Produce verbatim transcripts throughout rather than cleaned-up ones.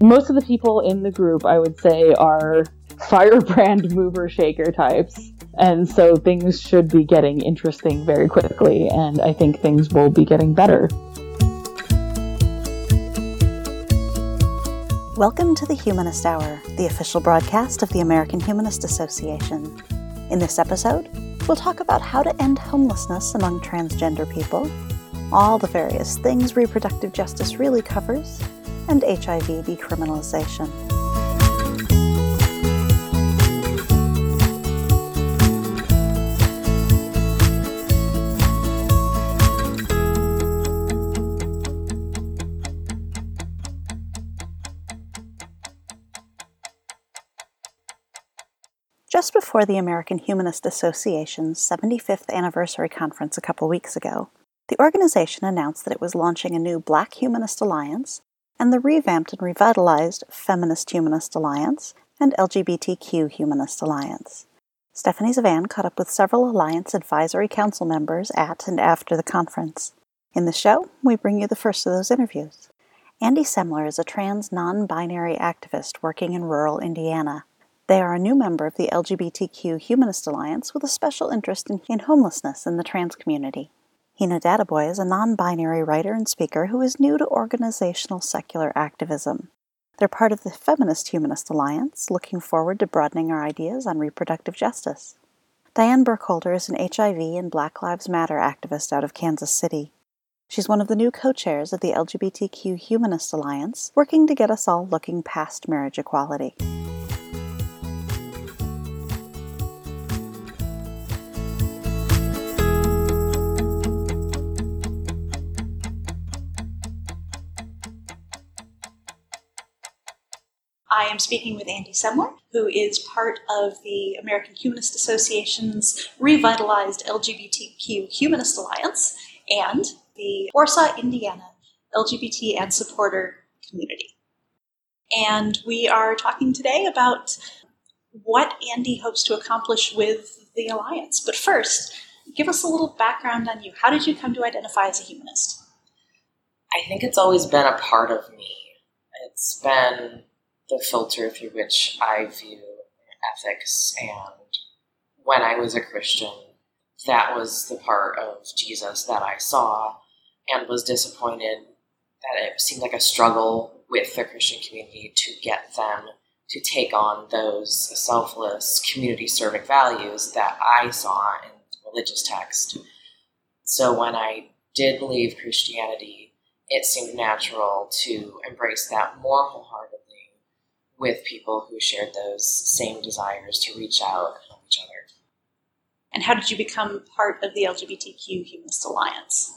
Most of the people in the group, I would say, are firebrand mover shaker types. And so things should be getting interesting very quickly, and I think things will be getting better. Welcome to the Humanist Hour, the official broadcast of the American Humanist Association. In this episode, we'll talk about how to end homelessness among transgender people, all the various things reproductive justice really covers, and H I V decriminalization. Just before the American Humanist Association's seventy-fifth anniversary conference a couple weeks ago, the organization announced that it was launching a new Black Humanist Alliance and the revamped and revitalized Feminist Humanist Alliance and L G B T Q Humanist Alliance. Stephanie Zavan caught up with several Alliance Advisory Council members at and after the conference. In the show, we bring you the first of those interviews. Andy Semler is a trans non-binary activist working in rural Indiana. They are a new member of the L G B T Q Humanist Alliance with a special interest in, in homelessness in the trans community. Hina Dadaboy is a non-binary writer and speaker who is new to organizational secular activism. They're part of the Feminist Humanist Alliance, looking forward to broadening our ideas on reproductive justice. Diane Burkholder is an H I V and Black Lives Matter activist out of Kansas City. She's one of the new co-chairs of the L G B T Q Humanist Alliance, working to get us all looking past marriage equality. I am speaking with Andy Semler, who is part of the American Humanist Association's revitalized L G B T Q Humanist Alliance and the Warsaw, Indiana L G B T and supporter community. And we are talking today about what Andy hopes to accomplish with the Alliance. But first, give us a little background on you. How did you come to identify as a humanist? I think it's always been a part of me. It's been the filter through which I view ethics, and when I was a Christian, that was the part of Jesus that I saw and was disappointed that it seemed like a struggle with the Christian community to get them to take on those selfless, community-serving values that I saw in the religious text. So when I did leave Christianity, it seemed natural to embrace that more wholeheartedly with people who shared those same desires to reach out and help each other. And how did you become part of the L G B T Q Humanist Alliance?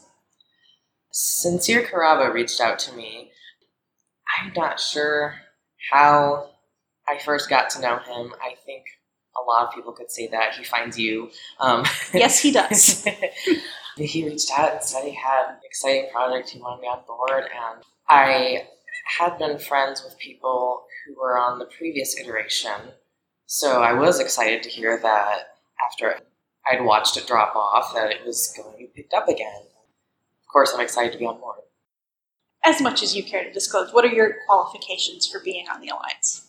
Sincere Caraba reached out to me. I'm not sure how I first got to know him. I think a lot of people could say that. He finds you. Um, yes, he does. He reached out and said he had an exciting project. He wanted me on board. And I had been friends with people who were on the previous iteration. So I was excited to hear that after I'd watched it drop off, that it was going to be picked up again. Of course, I'm excited to be on board. As much as you care to disclose, what are your qualifications for being on the Alliance?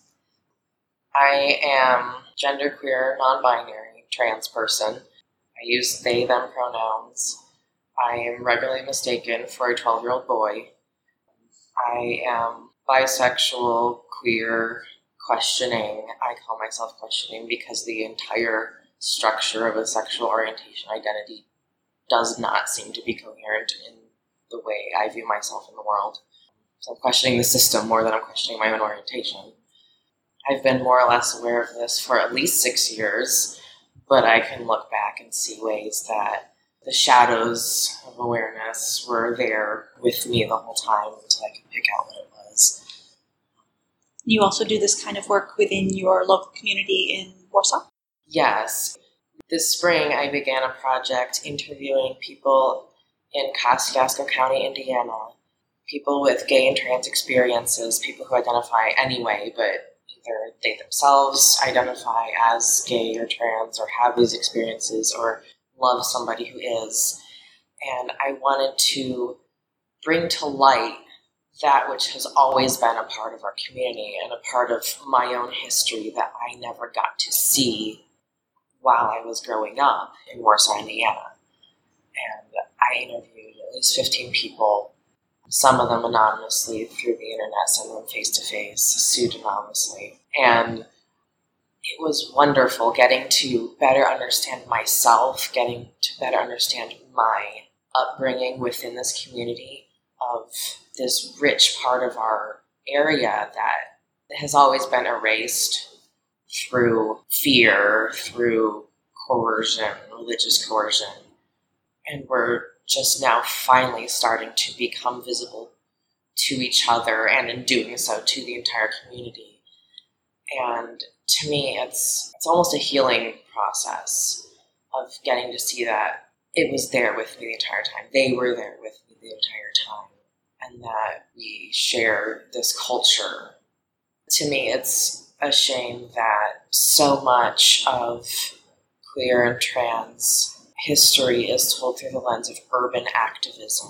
I am genderqueer, non-binary, trans person. I use they, them pronouns. I am regularly mistaken for a twelve-year-old boy. I am bisexual, queer, questioning. I call myself questioning because the entire structure of a sexual orientation identity does not seem to be coherent in the way I view myself in the world. So I'm questioning the system more than I'm questioning my own orientation. I've been more or less aware of this for at least six years, but I can look back and see ways that the shadows of awareness were there with me the whole time until I could pick out what it was. You also do this kind of work within your local community in Warsaw? Yes. This spring, I began a project interviewing people in Kosciuszko County, Indiana, people with gay and trans experiences, people who identify anyway, but either they themselves identify as gay or trans or have these experiences or love somebody who is. And I wanted to bring to light that which has always been a part of our community and a part of my own history that I never got to see while I was growing up in Warsaw, Indiana. And I interviewed at least fifteen people, some of them anonymously through the internet, some of them face-to-face, pseudonymously. And it was wonderful getting to better understand myself, getting to better understand my upbringing within this community of this rich part of our area that has always been erased through fear, through coercion, religious coercion. And we're just now finally starting to become visible to each other, and in doing so to the entire community. And to me, it's it's almost a healing process of getting to see that it was there with me the entire time. They were there with me the entire time. And that we share this culture. To me, it's a shame that so much of queer and trans history is told through the lens of urban activism.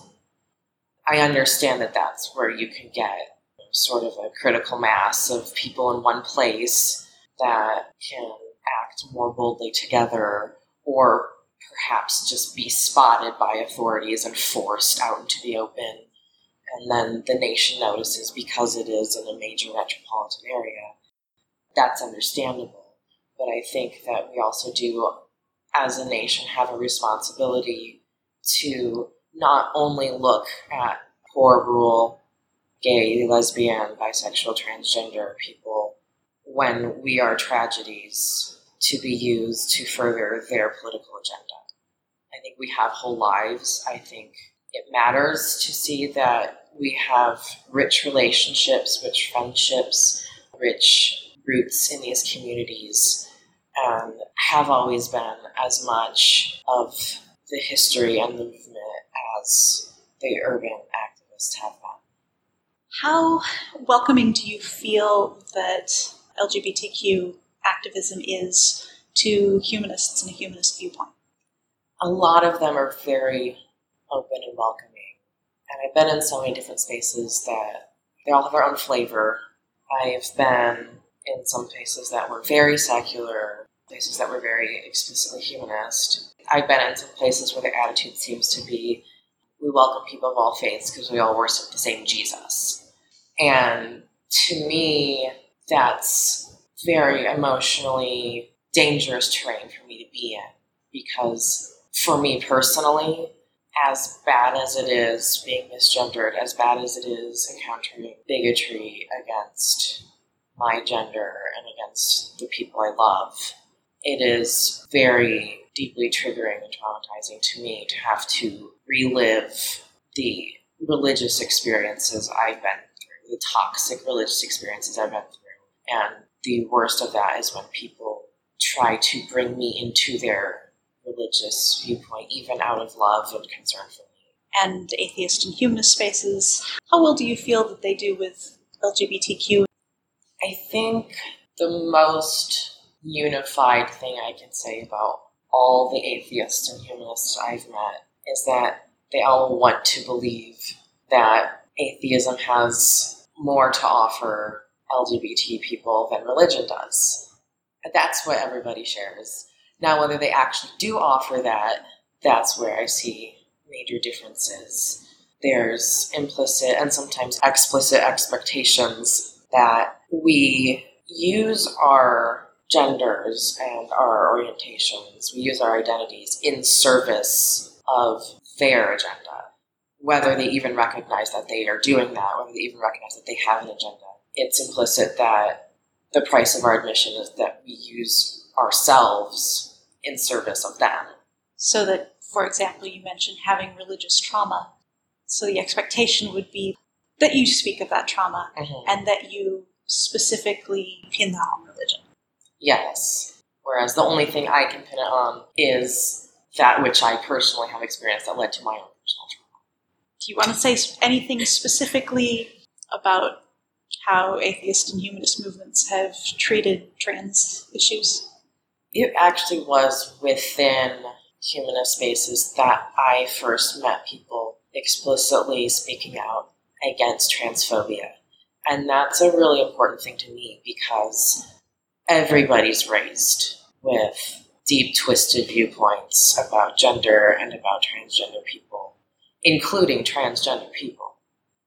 I understand that that's where you can get sort of a critical mass of people in one place that can act more boldly together, or perhaps just be spotted by authorities and forced out into the open. And then the nation notices because it is in a major metropolitan area. That's understandable. But I think that we also do, as a nation, have a responsibility to not only look at poor, rural, gay, lesbian, bisexual, transgender people when we are tragedies to be used to further their political agenda. I think we have whole lives. I think it matters to see that we have rich relationships, rich friendships, rich roots in these communities, and have always been as much of the history and the movement as the urban activists have been. How welcoming do you feel that L G B T Q activism is to humanists and a humanist viewpoint? A lot of them are very open and welcoming. And I've been in so many different spaces that they all have their own flavor. I've been in some places that were very secular, places that were very explicitly humanist. I've been in some places where their attitude seems to be, we welcome people of all faiths because we all worship the same Jesus. And to me, that's very emotionally dangerous terrain for me to be in, because for me personally, as bad as it is being misgendered, as bad as it is encountering bigotry against my gender and against the people I love, it is very deeply triggering and traumatizing to me to have to relive the religious experiences I've been through, the toxic religious experiences I've been through. And the worst of that is when people try to bring me into their religious viewpoint, even out of love and concern for me. And atheist and humanist spaces, how well do you feel that they do with L G B T Q? I think the most unified thing I can say about all the atheists and humanists I've met is that they all want to believe that atheism has more to offer L G B T people than religion does. And that's what everybody shares. Now, whether they actually do offer that, that's where I see major differences. There's implicit and sometimes explicit expectations that we use our genders and our orientations, we use our identities in service of their agenda, whether they even recognize that they are doing that, whether they even recognize that they have an agenda. It's implicit that the price of our admission is that we use ourselves in service of them. So that, for example, you mentioned having religious trauma. So the expectation would be that you speak of that trauma mm-hmm. and that you specifically pin that on religion. Yes. Whereas the only thing I can pin it on is that which I personally have experienced that led to my own personal trauma. Do you want to say anything specifically about how atheist and humanist movements have treated trans issues? It actually was within humanist spaces that I first met people explicitly speaking out against transphobia. And that's a really important thing to me because everybody's raised with deep, twisted viewpoints about gender and about transgender people, including transgender people.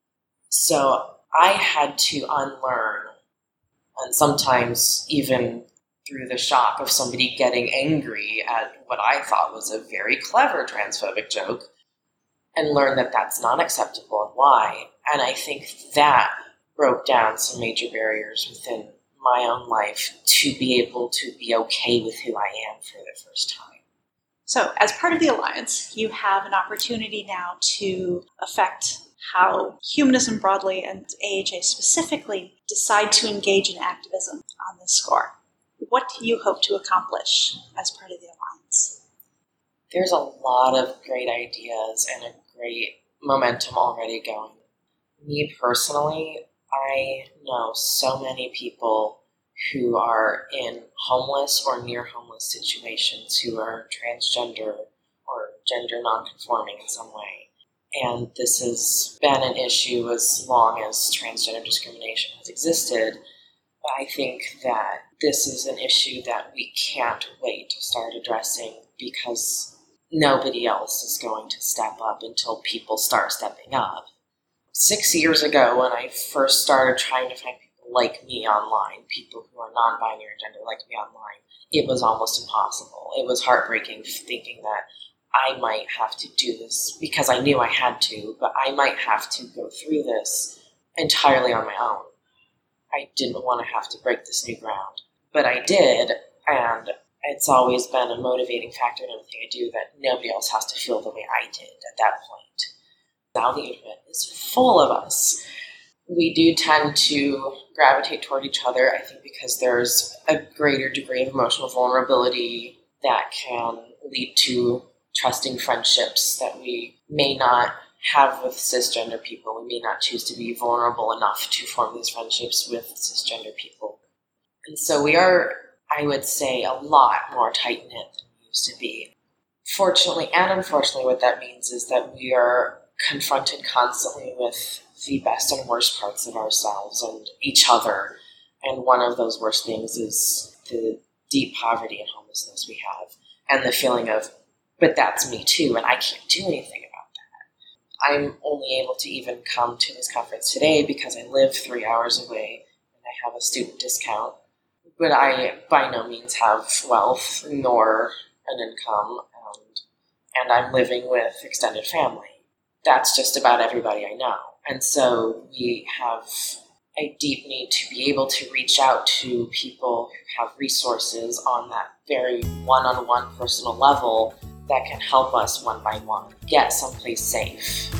So I had to unlearn, and sometimes even through the shock of somebody getting angry at what I thought was a very clever transphobic joke, and learn that that's not acceptable and why. And I think that broke down some major barriers within my own life to be able to be okay with who I am for the first time. So, as part of the Alliance, you have an opportunity now to affect how humanism broadly and A H A specifically decide to engage in activism on this score. What do you hope to accomplish as part of the Alliance? There's a lot of great ideas and a great momentum already going. Me personally, I know so many people who are in homeless or near homeless situations who are transgender or gender nonconforming in some way. And this has been an issue as long as transgender discrimination has existed. But I think that this is an issue that we can't wait to start addressing because nobody else is going to step up until people start stepping up. Six years ago, when I first started trying to find people like me online, people who are non-binary gender like me online, it was almost impossible. It was heartbreaking thinking that I might have to do this because I knew I had to, but I might have to go through this entirely on my own. I didn't want to have to break this new ground, but I did, and it's always been a motivating factor in everything I do that nobody else has to feel the way I did at that point. Now the internet is full of us. We do tend to gravitate toward each other, I think, because there's a greater degree of emotional vulnerability that can lead to trusting friendships that we may not have with cisgender people. We may not choose to be vulnerable enough to form these friendships with cisgender people. And so we are, I would say, a lot more tight-knit than we used to be. Fortunately and unfortunately, what that means is that we are confronted constantly with the best and worst parts of ourselves and each other. And one of those worst things is the deep poverty and homelessness we have, and the feeling of, but that's me too, and I can't do anything about that. I'm only able to even come to this conference today because I live three hours away and I have a student discount, but I by no means have wealth nor an income, and, and I'm living with extended family. That's just about everybody I know. And so we have a deep need to be able to reach out to people who have resources on that very one-on-one personal level that can help us one by one get someplace safe.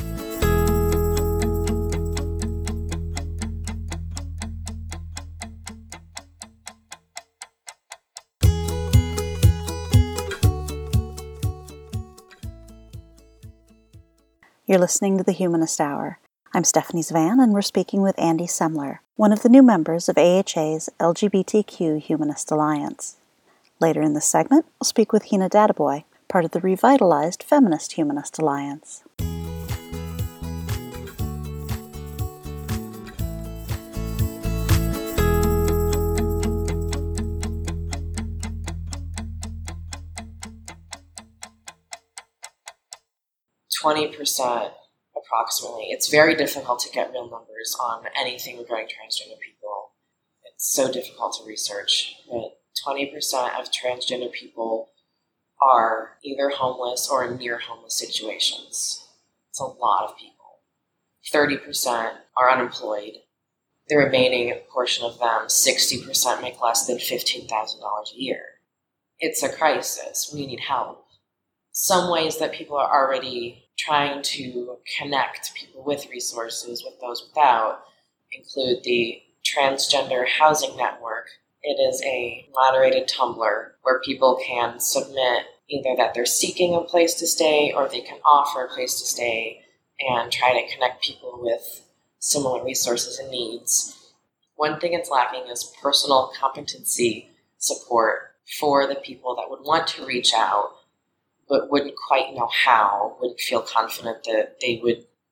You're listening to the Humanist Hour. I'm Stephanie Zvan, and we're speaking with Andy Semler, one of the new members of A H A's L G B T Q Humanist Alliance. Later in this segment, we'll speak with Hina Dadaboy, part of the revitalized Feminist Humanist Alliance. twenty percent approximately. It's very difficult to get real numbers on anything regarding transgender people. It's so difficult to research, but twenty percent of transgender people are either homeless or in near homeless situations. It's a lot of people. thirty percent are unemployed. The remaining portion of them, sixty percent, make less than fifteen thousand dollars a year. It's a crisis. We need help. Some ways that people are already trying to connect people with resources with those without include the Transgender Housing Network. It is a moderated Tumblr where people can submit either that they're seeking a place to stay or they can offer a place to stay and try to connect people with similar resources and needs. One thing it's lacking is personal competency support for the people that would want to reach out but wouldn't quite know how, wouldn't feel confident that they would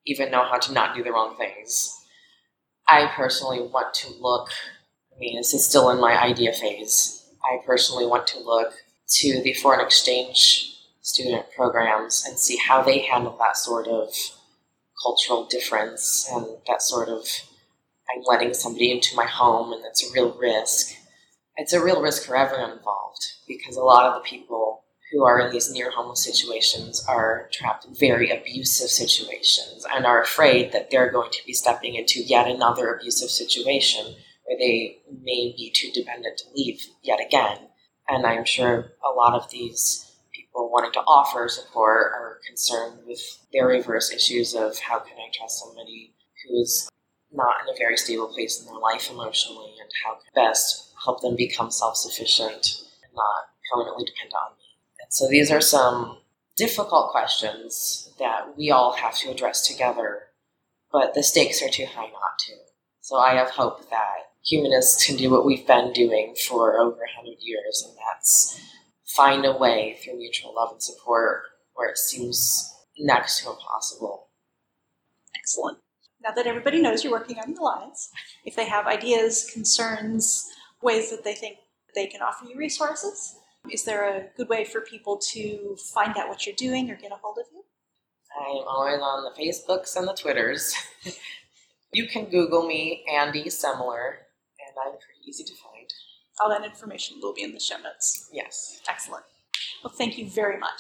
even know how to not do the wrong things. I personally want to look, I mean, this is still in my idea phase. I personally want to look to the foreign exchange student programs and see how they handle that sort of cultural difference and that sort of, I'm letting somebody into my home and that's a real risk. It's a real risk for everyone involved because a lot of the people who are in these near homeless situations are trapped in very abusive situations and are afraid that they're going to be stepping into yet another abusive situation where they may be too dependent to leave yet again. And I'm sure a lot of these people wanting to offer support are concerned with their reverse issues of how can I trust somebody who's not in a very stable place in their life emotionally, and how can I best help them become self-sufficient and not permanently depend on me. And so these are some difficult questions that we all have to address together, but the stakes are too high not to. So I have hope that humanists can do what we've been doing for over one hundred years, and that's find a way through mutual love and support where it seems next to impossible. Excellent. Now that everybody knows you're working on the Alliance, if they have ideas, concerns, ways that they think they can offer you resources, is there a good way for people to find out what you're doing or get a hold of you? I'm always on the Facebooks and the Twitters. You can Google me, Andy Semler, and I'm pretty easy to find. All that information will be in the show notes. Yes. Excellent. Well, thank you very much.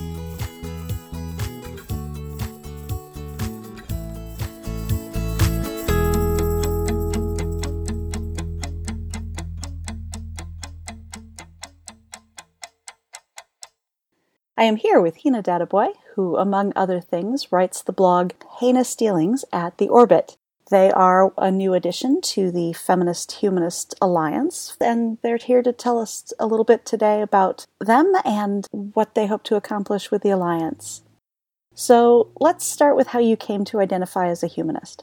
I am here with Hina Dadaboy, who, among other things, writes the blog Heinous Dealings at The Orbit. They are a new addition to the Feminist Humanist Alliance, and they're here to tell us a little bit today about them and what they hope to accomplish with the Alliance. So let's start with how you came to identify as a humanist.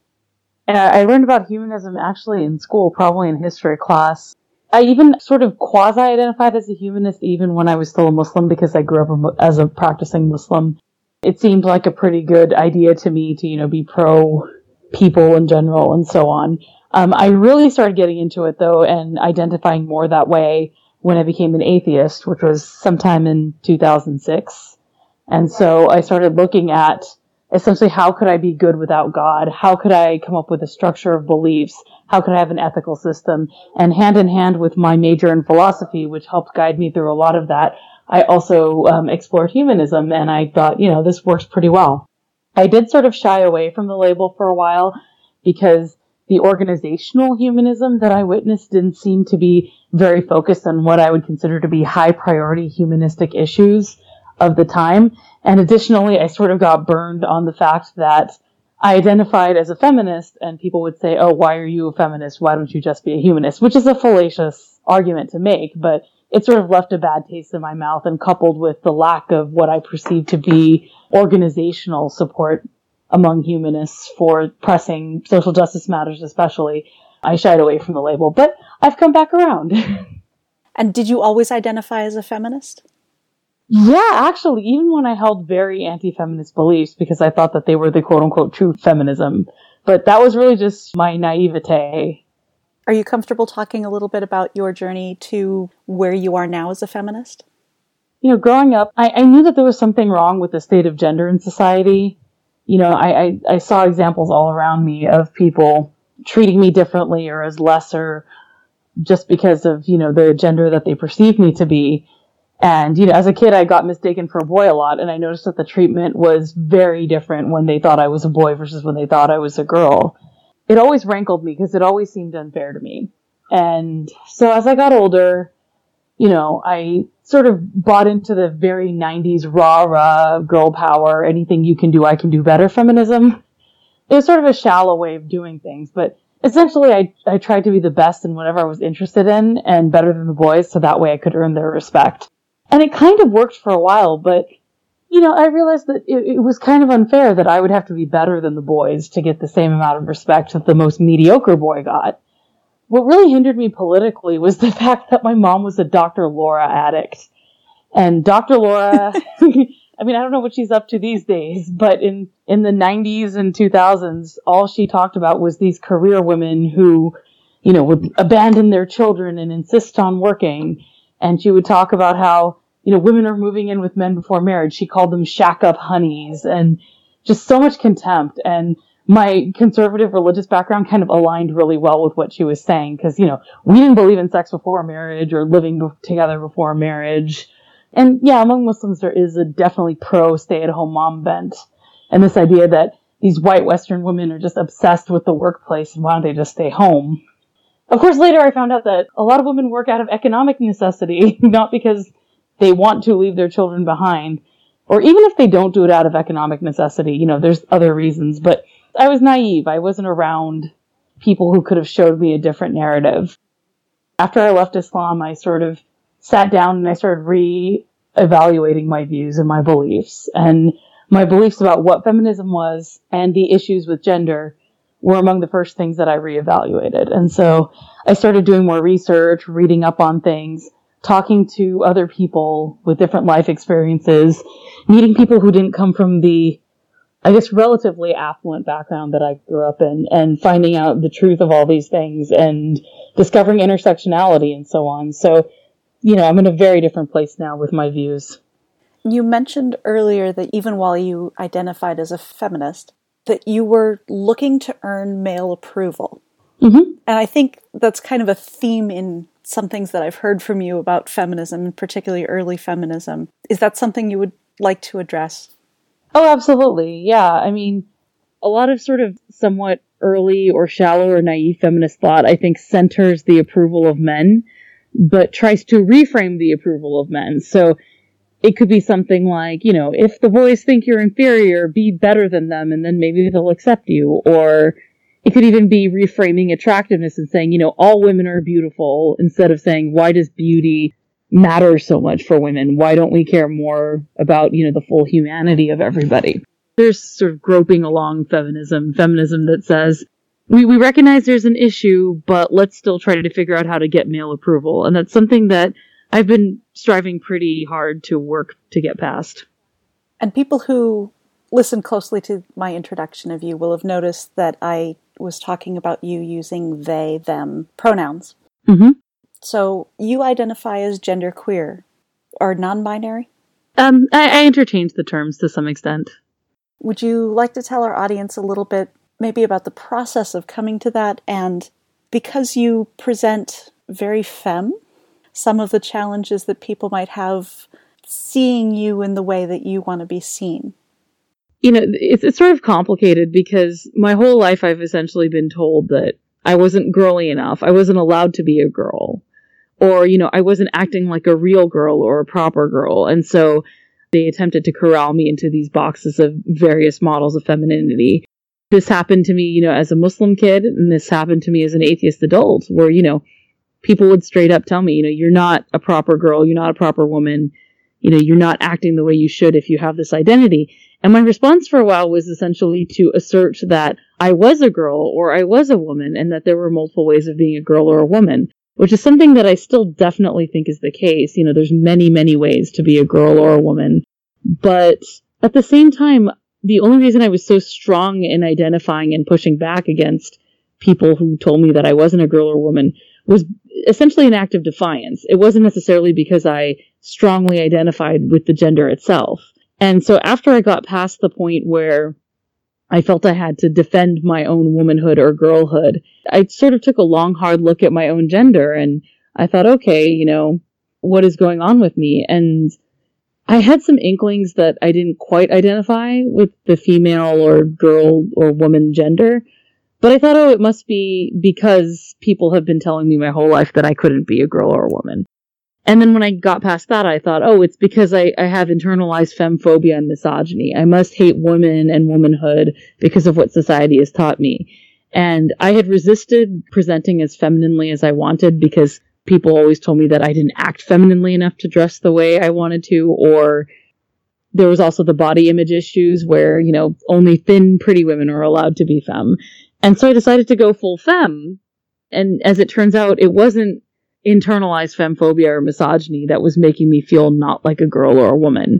Uh, I learned about humanism actually in school, probably in history class. I even sort of quasi-identified as a humanist even when I was still a Muslim because I grew up as a practicing Muslim. It seemed like a pretty good idea to me to, you know, be pro-people in general and so on. Um, I really started getting into it, though, and identifying more that way when I became an atheist, which was sometime in two thousand six. And so I started looking at essentially how could I be good without God? How could I come up with a structure of beliefs? How could I have an ethical system? And hand in hand with my major in philosophy, which helped guide me through a lot of that, I also um, explored humanism, and I thought, you know, this works pretty well. I did sort of shy away from the label for a while because the organizational humanism that I witnessed didn't seem to be very focused on what I would consider to be high priority humanistic issues of the time. And additionally, I sort of got burned on the fact that I identified as a feminist, and people would say, oh, why are you a feminist? Why don't you just be a humanist? Which is a fallacious argument to make, but it sort of left a bad taste in my mouth, and coupled with the lack of what I perceived to be organizational support among humanists for pressing social justice matters especially, I shied away from the label. But I've come back around. And did you always identify as a feminist? Yeah, actually, even when I held very anti-feminist beliefs because I thought that they were the quote-unquote true feminism. But that was really just my naivete. Are you comfortable talking a little bit about your journey to where you are now as a feminist? You know, growing up, I, I knew that there was something wrong with the state of gender in society. You know, I, I, I saw examples all around me of people treating me differently or as lesser just because of, you know, the gender that they perceived me to be. And, you know, as a kid, I got mistaken for a boy a lot, and I noticed that the treatment was very different when they thought I was a boy versus when they thought I was a girl. It always rankled me because it always seemed unfair to me. And so as I got older, you know, I sort of bought into the very nineties rah-rah, girl power, anything you can do, I can do better feminism. It was sort of a shallow way of doing things, but essentially I, I tried to be the best in whatever I was interested in and better than the boys, so that way I could earn their respect. And it kind of worked for a while, but, you know, I realized that it, it was kind of unfair that I would have to be better than the boys to get the same amount of respect that the most mediocre boy got. What really hindered me politically was the fact that my mom was a Doctor Laura addict. And Doctor Laura I mean, I don't know what she's up to these days, but in, in the nineties and two thousands, all she talked about was these career women who, you know, would abandon their children and insist on working. And she would talk about how, you know, women are moving in with men before marriage. She called them shack up honeys, and just so much contempt. And my conservative religious background kind of aligned really well with what she was saying, because, you know, we didn't believe in sex before marriage or living be- together before marriage. And yeah, among Muslims, there is a definitely pro stay-at-home mom bent. And this idea that these white Western women are just obsessed with the workplace and why don't they just stay home? Of course, later I found out that a lot of women work out of economic necessity, not because they want to leave their children behind. Or even if they don't do it out of economic necessity, you know, there's other reasons. But I was naive. I wasn't around people who could have showed me a different narrative. After I left Islam, I sort of sat down and I started re-evaluating my views and my beliefs. And my beliefs about what feminism was and the issues with gender were among the first things that I reevaluated. And so I started doing more research, reading up on things, talking to other people with different life experiences, meeting people who didn't come from the, I guess, relatively affluent background that I grew up in, and finding out the truth of all these things and discovering intersectionality and so on. So, you know, I'm in a very different place now with my views. You mentioned earlier that even while you identified as a feminist, that you were looking to earn male approval. Mm-hmm. And I think that's kind of a theme in some things that I've heard from you about feminism, and particularly early feminism. Is that something you would like to address? Oh, absolutely. Yeah. I mean, a lot of sort of somewhat early or shallow or naive feminist thought, I think, centers the approval of men, but tries to reframe the approval of men. So it could be something like, you know, if the boys think you're inferior, be better than them, and then maybe they'll accept you. Or it could even be reframing attractiveness and saying, you know, all women are beautiful, instead of saying, why does beauty matter so much for women? Why don't we care more about, you know, the full humanity of everybody? There's sort of groping along feminism, feminism that says, we, we recognize there's an issue, but let's still try to figure out how to get male approval. And that's something that I've been striving pretty hard to work to get past. And people who listen closely to my introduction of you will have noticed that I was talking about you using they, them pronouns. Mm-hmm. So you identify as genderqueer or non-binary? Um, I, I interchange the terms to some extent. Would you like to tell our audience a little bit maybe about the process of coming to that, and because you present very femme, some of the challenges that people might have seeing you in the way that you want to be seen? You know, it's, it's sort of complicated because my whole life I've essentially been told that I wasn't girly enough. I wasn't allowed to be a girl. Or, you know, I wasn't acting like a real girl or a proper girl. And so they attempted to corral me into these boxes of various models of femininity. This happened to me, you know, as a Muslim kid, and this happened to me as an atheist adult, where, you know, people would straight up tell me, you know, you're not a proper girl, you're not a proper woman, you know, you're not acting the way you should if you have this identity. And my response for a while was essentially to assert that I was a girl or I was a woman, and that there were multiple ways of being a girl or a woman, which is something that I still definitely think is the case. You know, there's many, many ways to be a girl or a woman. But at the same time, the only reason I was so strong in identifying and pushing back against people who told me that I wasn't a girl or woman was essentially an act of defiance. It wasn't necessarily because I strongly identified with the gender itself. And so after I got past the point where I felt I had to defend my own womanhood or girlhood, I sort of took a long, hard look at my own gender, and I thought, okay, you know, what is going on with me? And I had some inklings that I didn't quite identify with the female or girl or woman gender. But I thought, oh, it must be because people have been telling me my whole life that I couldn't be a girl or a woman. And then when I got past that, I thought, oh, it's because I, I have internalized femphobia and misogyny. I must hate women and womanhood because of what society has taught me. And I had resisted presenting as femininely as I wanted because people always told me that I didn't act femininely enough to dress the way I wanted to, or there was also the body image issues where, you know, only thin, pretty women are allowed to be femme. And so I decided to go full femme. And as it turns out, it wasn't internalized femphobia or misogyny that was making me feel not like a girl or a woman.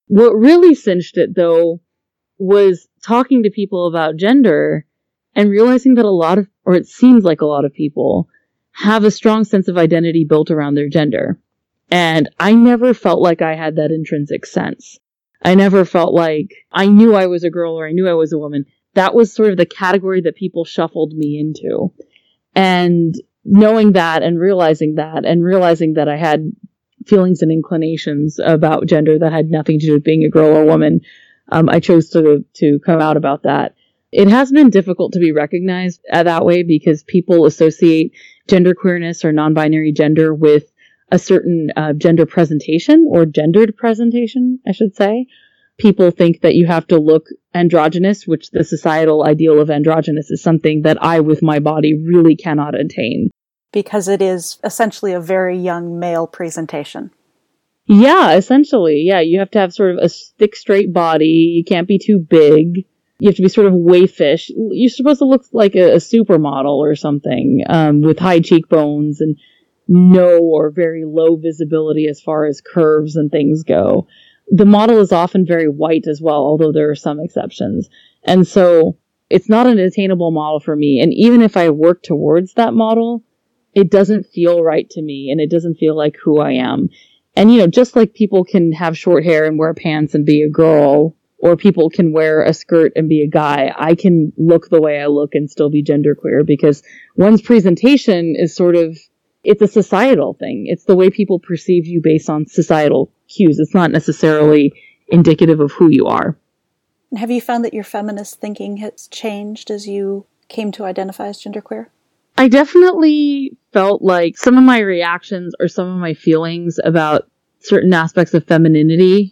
What really cinched it, though, was talking to people about gender and realizing that a lot of, or it seems like a lot of people, have a strong sense of identity built around their gender. And I never felt like I had that intrinsic sense. I never felt like I knew I was a girl or I knew I was a woman. That was sort of the category that people shuffled me into. And knowing that and realizing that and realizing that I had feelings and inclinations about gender that had nothing to do with being a girl or a woman, um, I chose to to come out about that. It has been difficult to be recognized that way because people associate genderqueerness or non-binary gender with a certain uh, gender presentation or gendered presentation, I should say. People think that you have to look androgynous, which the societal ideal of androgynous is something that I, with my body, really cannot attain. Because it is essentially a very young male presentation. Yeah, essentially. Yeah, you have to have sort of a thick, straight body. You can't be too big. You have to be sort of wayfish. You're supposed to look like a, a supermodel or something, um, with high cheekbones and no or very low visibility as far as curves and things go. The model is often very white as well, although there are some exceptions. And so it's not an attainable model for me. And even if I work towards that model, it doesn't feel right to me and it doesn't feel like who I am. And, you know, just like people can have short hair and wear pants and be a girl, or people can wear a skirt and be a guy, I can look the way I look and still be genderqueer because one's presentation is sort of, it's a societal thing. It's the way people perceive you based on societal cues. It's not necessarily indicative of who you are. And have you found that your feminist thinking has changed as you came to identify as genderqueer? I definitely felt like some of my reactions or some of my feelings about certain aspects of femininity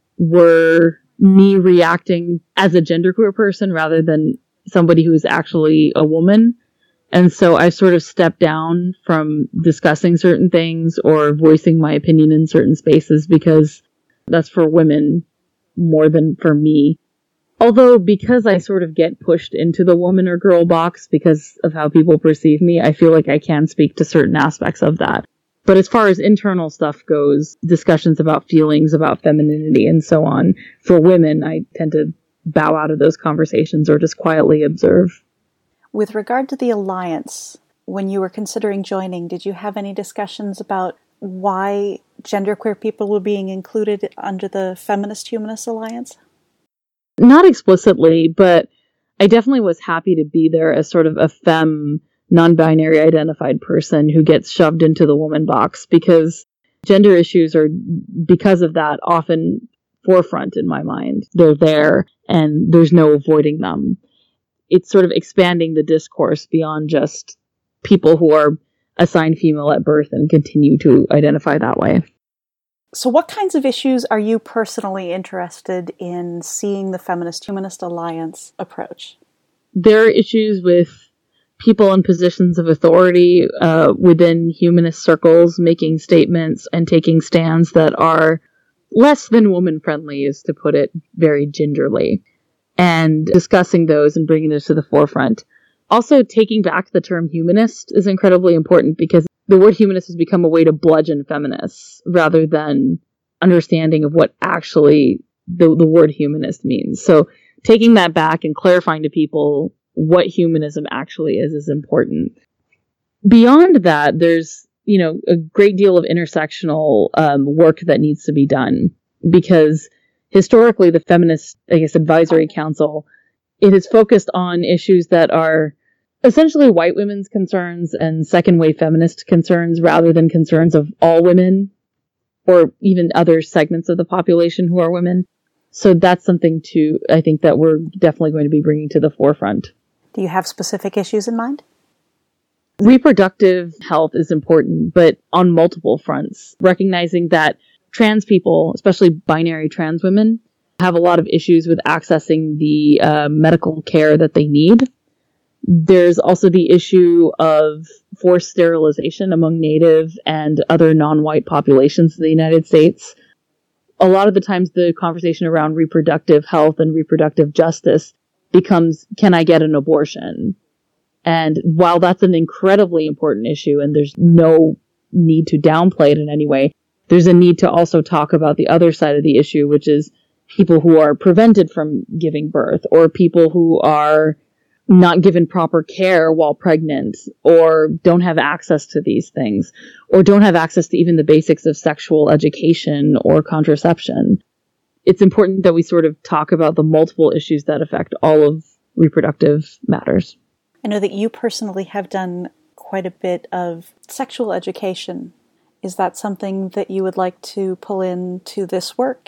were me reacting as a genderqueer person rather than somebody who is actually a woman. And so I sort of stepped down from discussing certain things or voicing my opinion in certain spaces because that's for women more than for me. Although because I sort of get pushed into the woman or girl box because of how people perceive me, I feel like I can speak to certain aspects of that. But as far as internal stuff goes, discussions about feelings, about femininity, and so on, for women, I tend to bow out of those conversations or just quietly observe. With regard to the alliance, when you were considering joining, did you have any discussions about why genderqueer people were being included under the Feminist Humanist Alliance? Not explicitly, but I definitely was happy to be there as sort of a femme, non-binary identified person who gets shoved into the woman box because gender issues are, because of that, often forefront in my mind. They're there and there's no avoiding them. It's sort of expanding the discourse beyond just people who are assigned female at birth and continue to identify that way. So what kinds of issues are you personally interested in seeing the Feminist Humanist Alliance approach? There are issues with people in positions of authority uh, within humanist circles making statements and taking stands that are less than woman-friendly, is to put it very gingerly, and discussing those and bringing those to the forefront. Also, taking back the term humanist is incredibly important because the word humanist has become a way to bludgeon feminists rather than understanding of what actually the, the word humanist means. So taking that back and clarifying to people what humanism actually is is important. Beyond that, there's, you know, a great deal of intersectional um, work that needs to be done because historically the Feminist, I guess, Advisory Council, it is focused on issues that are essentially white women's concerns and second wave feminist concerns rather than concerns of all women or even other segments of the population who are women. So that's something to, I think, that we're definitely going to be bringing to the forefront. Do you have specific issues in mind? Reproductive health is important, but on multiple fronts. Recognizing that trans people, especially binary trans women, have a lot of issues with accessing the uh, medical care that they need. There's also the issue of forced sterilization among Native and other non-white populations in the United States. A lot of the times the conversation around reproductive health and reproductive justice becomes, can I get an abortion? And while that's an incredibly important issue and there's no need to downplay it in any way, there's a need to also talk about the other side of the issue, which is people who are prevented from giving birth, or people who are not given proper care while pregnant, or don't have access to these things, or don't have access to even the basics of sexual education or contraception. It's important that we sort of talk about the multiple issues that affect all of reproductive matters. I know that you personally have done quite a bit of sexual education. Is that something that you would like to pull into this work?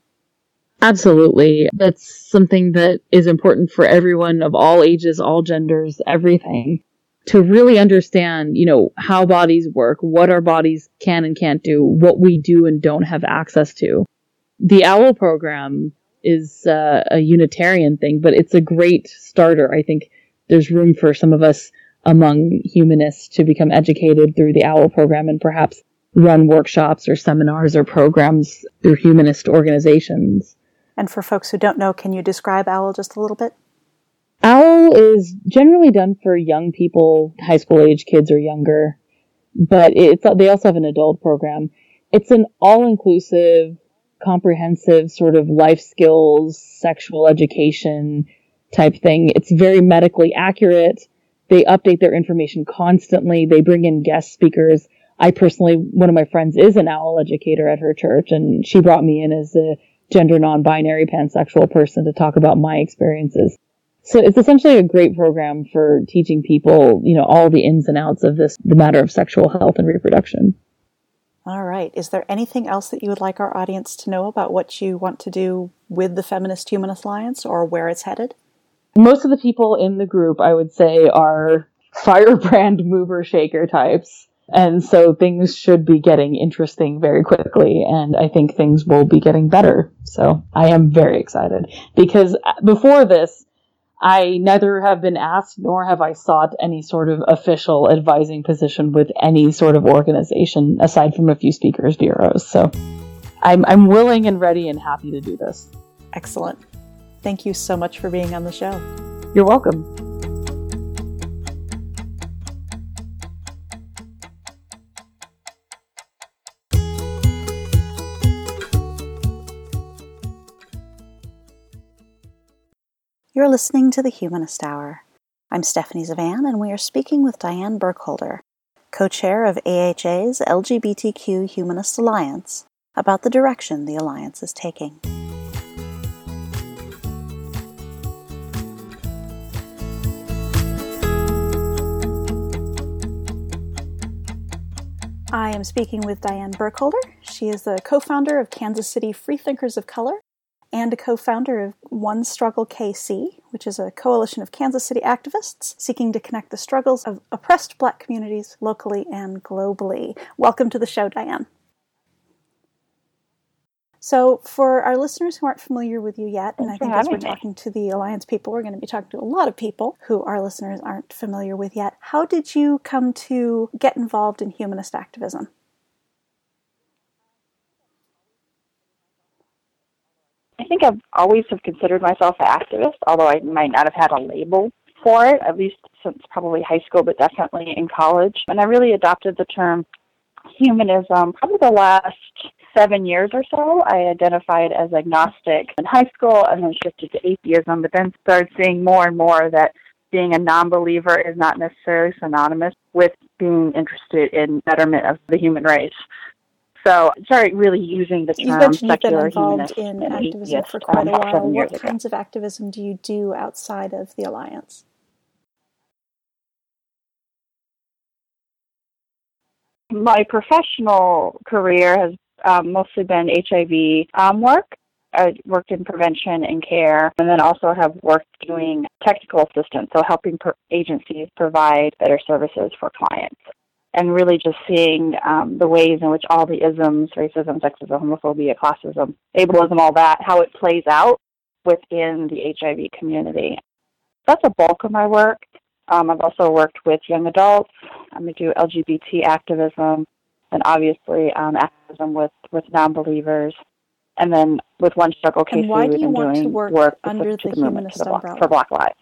Absolutely. That's something that is important for everyone of all ages, all genders, everything. To really understand, you know, how bodies work, what our bodies can and can't do, what we do and don't have access to. The OWL program is uh, a Unitarian thing, but it's a great starter. I think there's room for some of us among humanists to become educated through the OWL program and perhaps run workshops or seminars or programs through humanist organizations. And for folks who don't know, can you describe OWL just a little bit? OWL is generally done for young people, high school age kids or younger, but it's they also have an adult program. It's an all-inclusive, comprehensive sort of life skills, sexual education type thing. It's very medically accurate. They update their information constantly. They bring in guest speakers. I personally, one of my friends is an OWL educator at her church, and she brought me in as a gender non-binary pansexual person to talk about my experiences. So it's essentially a great program for teaching people, you know, all the ins and outs of this, the matter of sexual health and reproduction. All right. Is there anything else that you would like our audience to know about what you want to do with the Feminist Humanist Alliance or where it's headed? Most of the people in the group, I would say, are firebrand mover shaker types. And so things should be getting interesting very quickly, and I think things will be getting better. So I am very excited, because before this, I neither have been asked nor have I sought any sort of official advising position with any sort of organization, aside from a few speakers' bureaus. So I'm, I'm willing and ready and happy to do this. Excellent. Thank you so much for being on the show. You're welcome. You're listening to the Humanist Hour. I'm Stephanie Zavan, and we are speaking with Diane Burkholder, co-chair of A H A's L G B T Q Humanist Alliance, about the direction the Alliance is taking. I am speaking with Diane Burkholder. She is the co-founder of Kansas City Freethinkers of Color and a co-founder of One Struggle K C, which is a coalition of Kansas City activists seeking to connect the struggles of oppressed Black communities locally and globally. Welcome to the show, Diane. So for our listeners who aren't familiar with you yet, and I think as we're talking to the Alliance people, we're going to be talking to a lot of people who our listeners aren't familiar with yet. How did you come to get involved in humanist activism? I think I've always have considered myself an activist, although I might not have had a label for it, at least since probably high school, but definitely in college. And I really adopted the term humanism probably the last seven years or so. I identified as agnostic in high school and then shifted to atheism, but then started seeing more and more that being a non-believer is not necessarily synonymous with being interested in betterment of the human race. So I started really using the term secular humanist You've been involved in activism for quite a while. What kinds of activism do you do outside of the Alliance? My professional career has um, mostly been H I V um, work. I worked in prevention and care, and then also have worked doing technical assistance, so helping per- agencies provide better services for clients. And really just seeing um, the ways in which all the isms, racism, sexism, homophobia, classism, ableism, all that, how it plays out within the H I V community. That's a bulk of my work. Um, I've also worked with young adults. I'm going to do L G B T activism, and obviously um, activism with, with non-believers. And then with One Struggle K C, and why do you we've been want doing to work, work under the, the the humanist the umbrella? For Black Lives.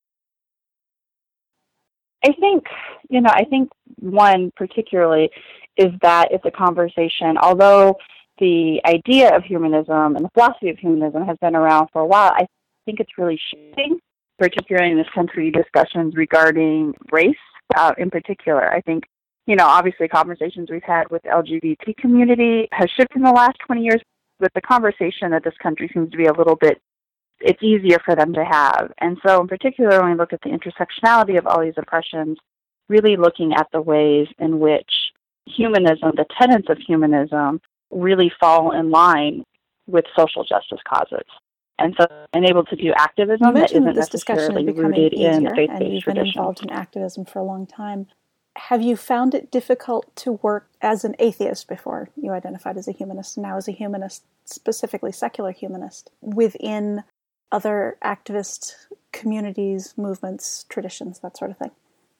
I think, you know, I think one particularly is that it's a conversation, although the idea of humanism and the philosophy of humanism has been around for a while, I think it's really shifting, particularly in this country, discussions regarding race uh, in particular. I think, you know, obviously conversations we've had with the L G B T community has shifted in the last twenty years, but the conversation that this country seems to be a little bit, it's easier for them to have. And so in particular, when we look at the intersectionality of all these oppressions, really looking at the ways in which humanism, the tenets of humanism, really fall in line with social justice causes. And so, and able to do activism you that isn't that this discussion is necessarily becoming rooted easier, in faith-based and you've been traditions. involved in activism for a long time. Have you found it difficult to work as an atheist before you identified as a humanist, and now as a humanist, specifically secular humanist, within other activist communities, movements, traditions, that sort of thing?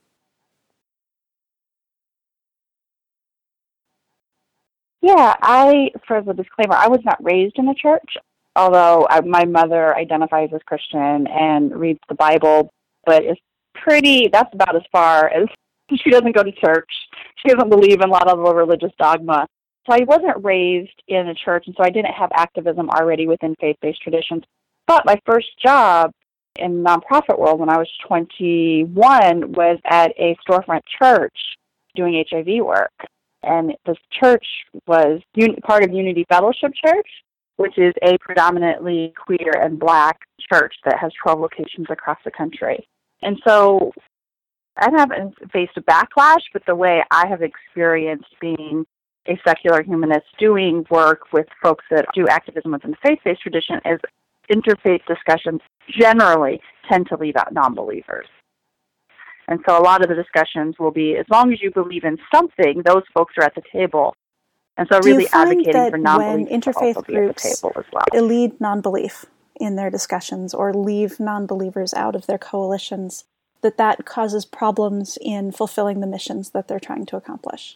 Yeah, I, for the disclaimer, I was not raised in the church, although I, my mother identifies as Christian and reads the Bible, but it's pretty, that's about as far as, she doesn't go to church. She doesn't believe in a lot of the religious dogma. So I wasn't raised in a church, and so I didn't have activism already within faith-based traditions. But my first job in the nonprofit world when I was twenty-one was at a storefront church doing H I V work. And this church was un- part of Unity Fellowship Church, which is a predominantly queer and Black church that has twelve locations across the country. And so I haven't faced a backlash, but the way I have experienced being a secular humanist doing work with folks that do activism within the faith-based tradition is interfaith discussions generally tend to leave out non-believers. And so a lot of the discussions will be, as long as you believe in something, those folks are at the table. And so Do really you find advocating that for non-belief when to interfaith also be at the groups table as well. lead non-belief in their discussions or leave non-believers out of their coalitions, that that causes problems in fulfilling the missions that they're trying to accomplish?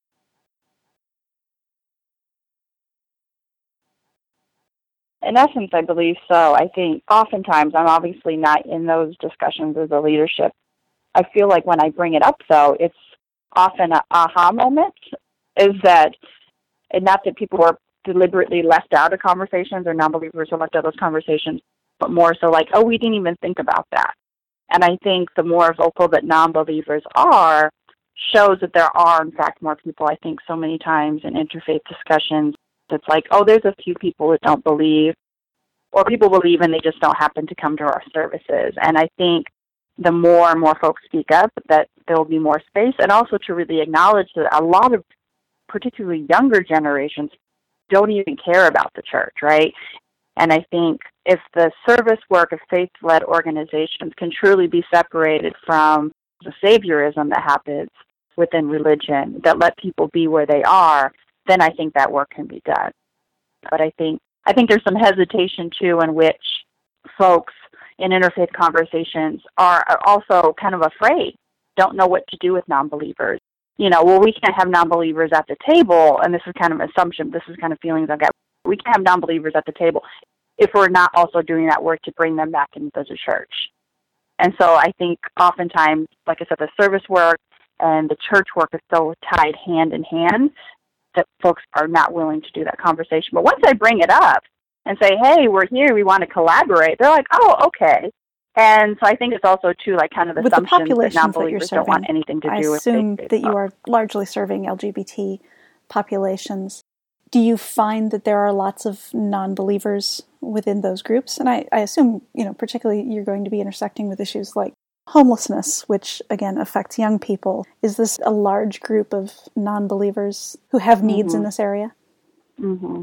In essence, I believe so. I think oftentimes, I'm obviously not in those discussions as a leadership. I feel like when I bring it up, though, it's often an aha moment, is that, and not that people are deliberately left out of conversations or non-believers are left out of those conversations, but more so like, oh, we didn't even think about that. And I think the more vocal that non-believers are shows that there are, in fact, more people. I think so many times in interfaith discussions, it's like, oh, there's a few people that don't believe, or people believe and they just don't happen to come to our services. And I think the more and more folks speak up, that there will be more space, and also to really acknowledge that a lot of particularly younger generations don't even care about the church, right? And I think if the service work of faith-led organizations can truly be separated from the saviorism that happens within religion, that let people be where they are, then I think that work can be done. But I think I think there's some hesitation, too, in which folks in interfaith conversations are also kind of afraid, don't know what to do with non-believers. You know, well, we can't have non-believers at the table, and this is kind of an assumption, this is kind of feelings I've got. We can't have non-believers at the table if we're not also doing that work to bring them back into the church. And so I think oftentimes, like I said, the service work and the church work is so tied hand in hand that folks are not willing to do that conversation. But once I bring it up and say, hey, we're here, we want to collaborate, they're like, oh, okay. And so I think it's also, too, like kind of with assumptions the populations that non-believers that you're don't want serving, anything to I do with assume faith-based that you stuff. are largely serving L G B T populations. Do you find that there are lots of non-believers within those groups? And I, I assume, you know, particularly you're going to be intersecting with issues like homelessness, which, again, affects young people. Is this a large group of non-believers who have needs Mm-hmm. in this area? Mm-hmm.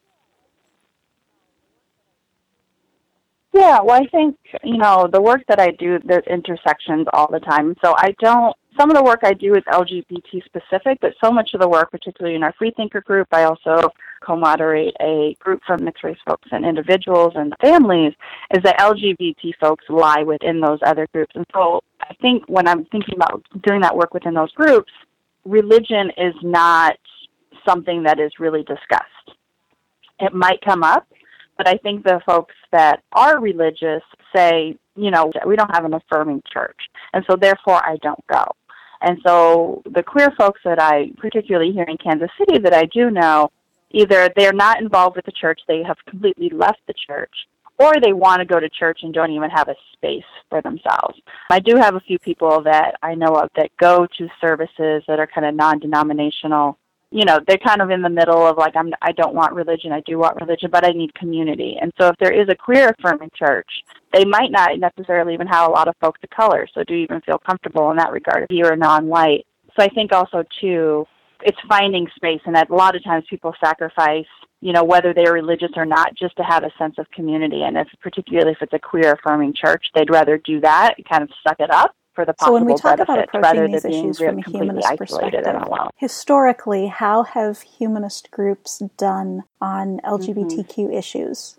Yeah, well, I think, you know, the work that I do, there's intersections all the time. So I don't, some of the work I do is L G B T specific, but so much of the work, particularly in our Freethinker group, I also co-moderate a group for mixed race folks and individuals and families, is that L G B T folks lie within those other groups. And so I think when I'm thinking about doing that work within those groups, religion is not something that is really discussed. It might come up, but I think the folks that are religious say, you know, we don't have an affirming church, and so therefore I don't go. And so the queer folks that I, particularly here in Kansas City, that I do know, either they're not involved with the church, they have completely left the church, or they want to go to church and don't even have a space for themselves. I do have a few people that I know of that go to services that are kind of non-denominational. You know, they're kind of in the middle of like, I'm, I don't want religion, I do want religion, but I need community. And so if there is a queer affirming church, they might not necessarily even have a lot of folks of color, so do you even feel comfortable in that regard if you're non-white? So I think also, too, it's finding space, and that a lot of times people sacrifice, you know, whether they're religious or not, just to have a sense of community. And if, particularly if it's a queer affirming church, they'd rather do that, kind of suck it up for the possible So when we talk about benefits, approaching rather these than being issues real- from a completely humanist isolated and perspective, alone. historically, how have humanist groups done on L G B T Q mm-hmm. issues?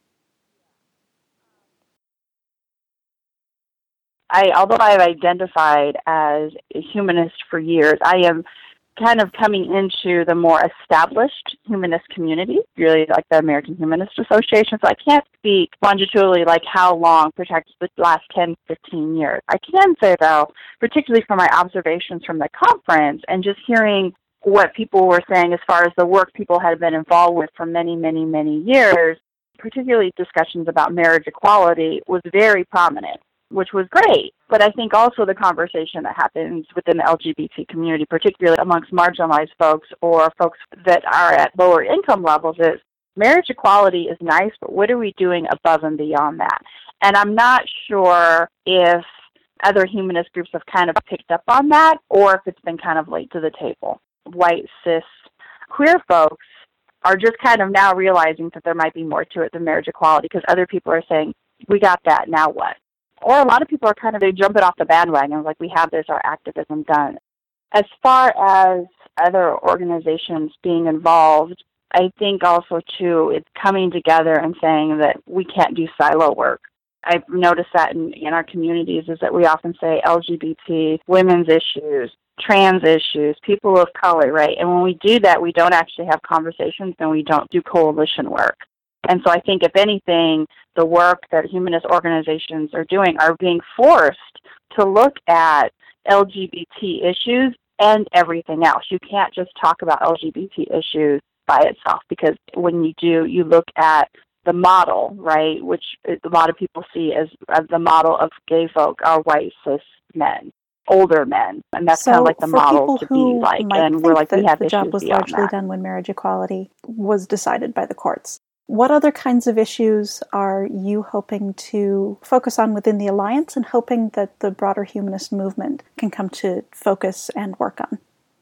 I, although I've identified as a humanist for years, I am kind of coming into the more established humanist community, really like the American Humanist Association. So I can't speak longitudinally like how long, perhaps the last ten, fifteen years. I can say, though, particularly from my observations from the conference and just hearing what people were saying as far as the work people had been involved with for many, many, many years, particularly discussions about marriage equality, was very prominent, which was great. But I think also the conversation that happens within the L G B T community, particularly amongst marginalized folks or folks that are at lower income levels, is marriage equality is nice, but what are we doing above and beyond that? And I'm not sure if other humanist groups have kind of picked up on that or if it's been kind of late to the table. White, cis, queer folks are just kind of now realizing that there might be more to it than marriage equality because other people are saying, we got that, now what? Or a lot of people are kind of, they jump it off the bandwagon, like we have this, our activism done. As far as other organizations being involved, I think also, too, it's coming together and saying that we can't do silo work. I've noticed that in, in our communities is that we often say L G B T, women's issues, trans issues, people of color, right? And when we do that, we don't actually have conversations and we don't do coalition work. And so I think, if anything, the work that humanist organizations are doing are being forced to look at L G B T issues and everything else. You can't just talk about L G B T issues by itself, because when you do, you look at the model, right, which a lot of people see as, as the model of gay folk are white, cis men, older men, and that's so kind of like the model to be like. And we're like, we have the issues job was beyond largely that. done when marriage equality was decided by the courts. What other kinds of issues are you hoping to focus on within the Alliance and hoping that the broader humanist movement can come to focus and work on?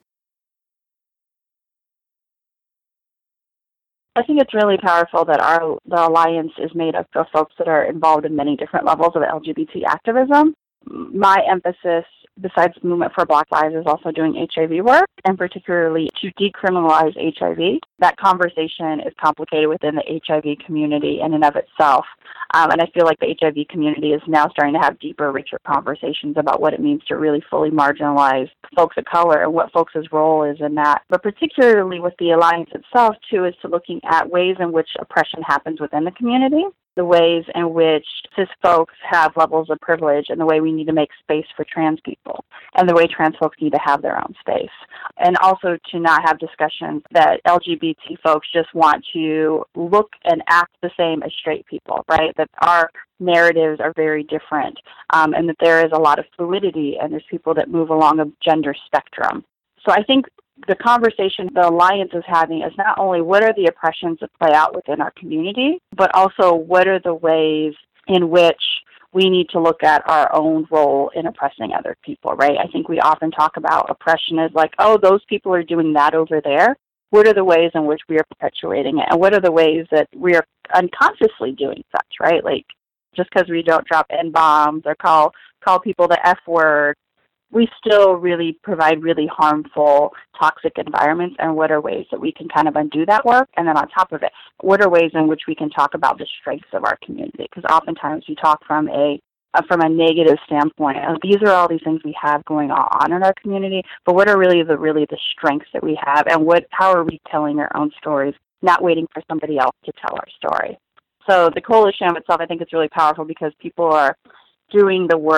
I think it's really powerful that our the Alliance is made up of folks that are involved in many different levels of L G B T activism. My emphasis, besides the Movement for Black Lives, is also doing H I V work, and particularly to decriminalize H I V. That conversation is complicated within the H I V community in and of itself. Um, and I feel like the H I V community is now starting to have deeper, richer conversations about what it means to really fully marginalize folks of color and what folks' role is in that. But particularly with the Alliance itself, too, is to looking at ways in which oppression happens within the community, the ways in which cis folks have levels of privilege, and the way we need to make space for trans people, and the way trans folks need to have their own space. And also to not have discussions that L G B T folks just want to look and act the same as straight people, right? That our narratives are very different, um, and that there is a lot of fluidity, and there's people that move along a gender spectrum. So I think the conversation the Alliance is having is not only what are the oppressions that play out within our community, but also what are the ways in which we need to look at our own role in oppressing other people, right? I think we often talk about oppression as like, oh, those people are doing that over there. What are the ways in which we are perpetuating it? And what are the ways that we are unconsciously doing such, right? Like, just because we don't drop N-bombs or call call people the F word, we still really provide really harmful, toxic environments, and what are ways that we can kind of undo that work? And then on top of it, what are ways in which we can talk about the strengths of our community? Because oftentimes we talk from a uh, from a negative standpoint. Uh, these are all these things we have going on in our community, but what are really the really the strengths that we have, and what how are we telling our own stories, not waiting for somebody else to tell our story? So the coalition of itself, I think, is really powerful because people are doing the work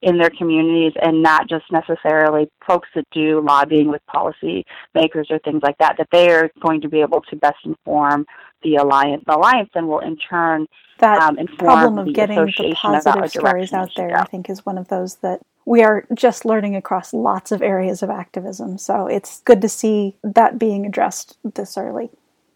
in their communities and not just necessarily folks that do lobbying with policy makers or things like that, that they are going to be able to best inform the alliance. The alliance then will in turn that um, inform problem of the getting the association about positive a stories direction out it should there, go. I think, is one of those that we are just learning across lots of areas of activism. So it's good to see that being addressed this early.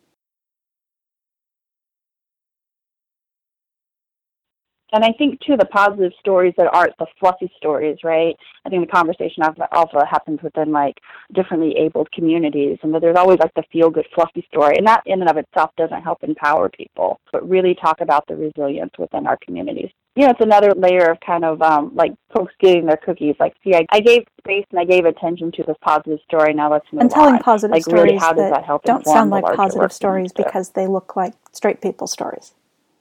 And I think, too, the positive stories that aren't the fluffy stories, right? I think the conversation also happens within, like, differently abled communities, and that there's always, like, the feel-good fluffy story. And that in and of itself doesn't help empower people, but really talk about the resilience within our communities. You know, it's another layer of kind of, um, like, folks getting their cookies. Like, see, I, I gave space and I gave attention to this positive story, now let's move on. And telling positive like, stories really, how does that that help don't inform sound the like larger positive work stories we need to do? because they look like straight people stories.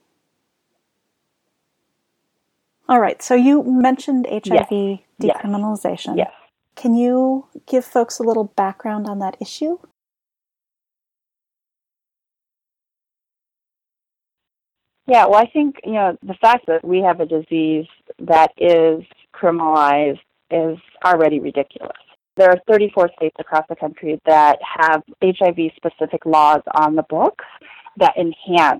All right, so you mentioned H I V yes. decriminalization. Yes. Can you give folks a little background on that issue? Yeah, well, I think, you know, the fact that we have a disease that is criminalized is already ridiculous. There are thirty-four states across the country that have H I V-specific laws on the books that enhance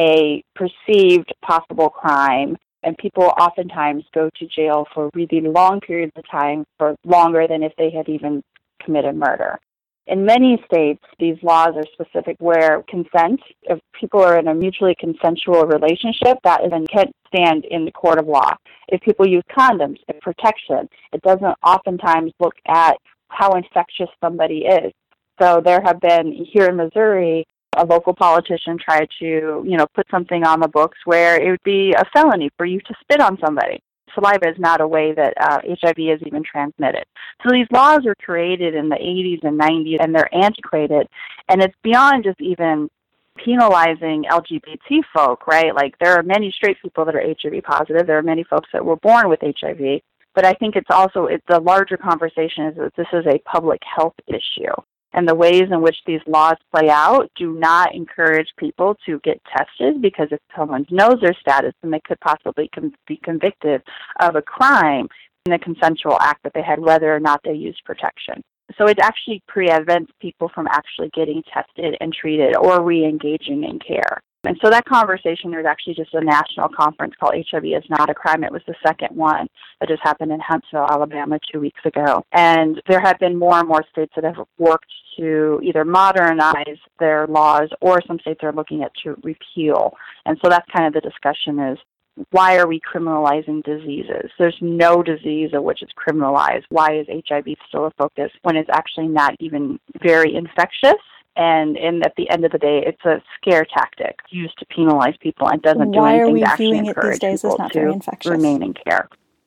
a perceived possible crime, and people oftentimes go to jail for really long periods of time, for longer than if they had even committed murder. In many states, these laws are specific where consent, if people are in a mutually consensual relationship, that is, can't stand in the court of law. If people use condoms, it's protection. It doesn't oftentimes look at how infectious somebody is. So there have been, here in Missouri, a local politician tried to, you know, put something on the books where it would be a felony for you to spit on somebody. Saliva is not a way that uh, H I V is even transmitted. So these laws were created in the eighties and nineties, and they're antiquated. And it's beyond just even penalizing L G B T folk, right? Like, there are many straight people that are H I V positive. There are many folks that were born with H I V. But I think it's also, it's the larger conversation is that this is a public health issue. And the ways in which these laws play out do not encourage people to get tested, because if someone knows their status, then they could possibly com- be convicted of a crime in a consensual act that they had, whether or not they used protection. So it actually prevents people from actually getting tested and treated or re-engaging in care. And so that conversation, there's actually just a national conference called H I V is Not a Crime. It was the second one that just happened in Huntsville, Alabama, two weeks ago. And there have been more and more states that have worked to either modernize their laws, or some states are looking at to repeal. And so that's kind of the discussion is, why are we criminalizing diseases? There's no disease of which it's criminalized. Why is H I V still a focus when it's actually not even very infectious? And, and at the end of the day, it's a scare tactic used to penalize people and doesn't do Why are anything we to actually viewing it these encourage days as people not very to infectious? remain in care.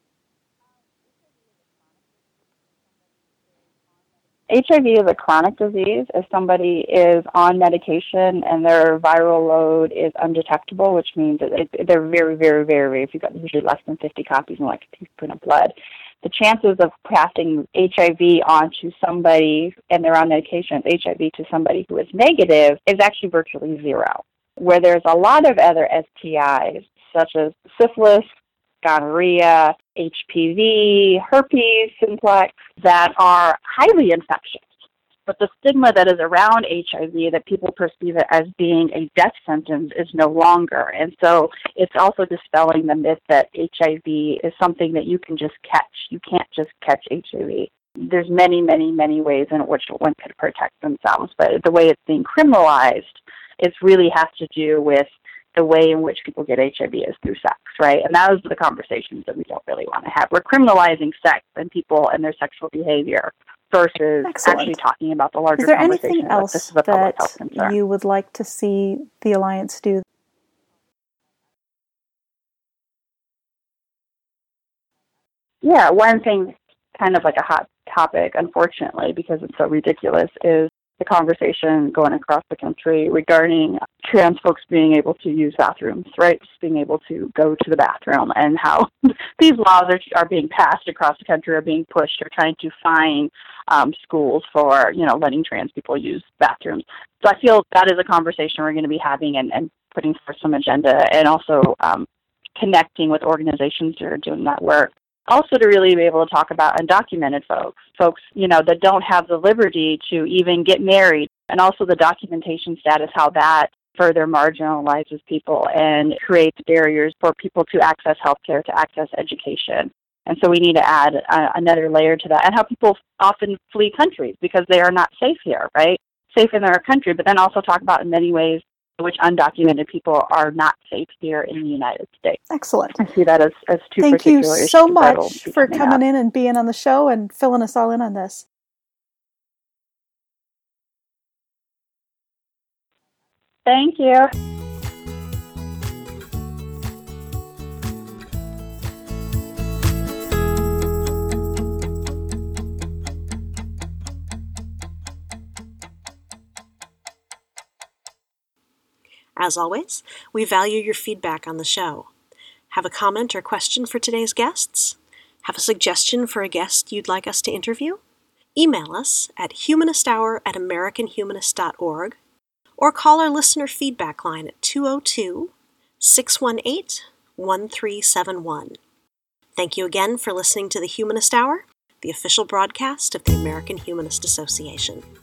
H I V is a chronic disease. If somebody is on medication and their viral load is undetectable, which means that it, they're very, very, very, very, if you've got usually less than fifty copies in like a teaspoon of blood, the chances of passing H I V on to somebody and they're on medication, H I V to somebody who is negative, is actually virtually zero. Where there's a lot of other S T Is, such as syphilis, gonorrhea, H P V, herpes simplex, that are highly infectious. But the stigma that is around H I V, that people perceive it as being a death sentence, is no longer. And so it's also dispelling the myth that H I V is something that you can just catch. You can't just catch H I V. There's many, many, many ways in which one could protect themselves. But the way it's being criminalized, it really has to do with the way in which people get H I V is through sex, right? And those are the conversations that we don't really want to have. We're criminalizing sex and people and their sexual behavior versus Excellent. actually talking about the larger Is there conversation. anything Like, else this is a public health that concern. you would like to see the Alliance do? Yeah, one thing, kind of like a hot topic, unfortunately, because it's so ridiculous, is the conversation going across the country regarding trans folks being able to use bathrooms, right? Just being able to go to the bathroom, and how these laws are, are being passed across the country, are being pushed, or trying to fine um, schools for, you know, letting trans people use bathrooms. So I feel that is a conversation we're going to be having and, and putting forth some agenda, and also um, connecting with organizations that are doing that work. Also to really be able to talk about undocumented folks, folks, you know, that don't have the liberty to even get married, and also the documentation status, how that further marginalizes people and creates barriers for people to access healthcare, to access education. And so we need to add uh, another layer to that, and how people often flee countries because they are not safe here, right? Safe in their country, but then also talk about in many ways in which undocumented people are not safe here in the United States. Excellent. I see that as, as two Thank particular you issues so that'll much be for coming coming up. in and being on the show and filling us all in on this. Thank you. As always, we value your feedback on the show. Have a comment or question for today's guests? Have a suggestion for a guest you'd like us to interview? Email us at humanisthour at american humanist dot org or call our listener feedback line at two oh two, six one eight, one three seven one. Thank you again for listening to the Humanist Hour, the official broadcast of the American Humanist Association.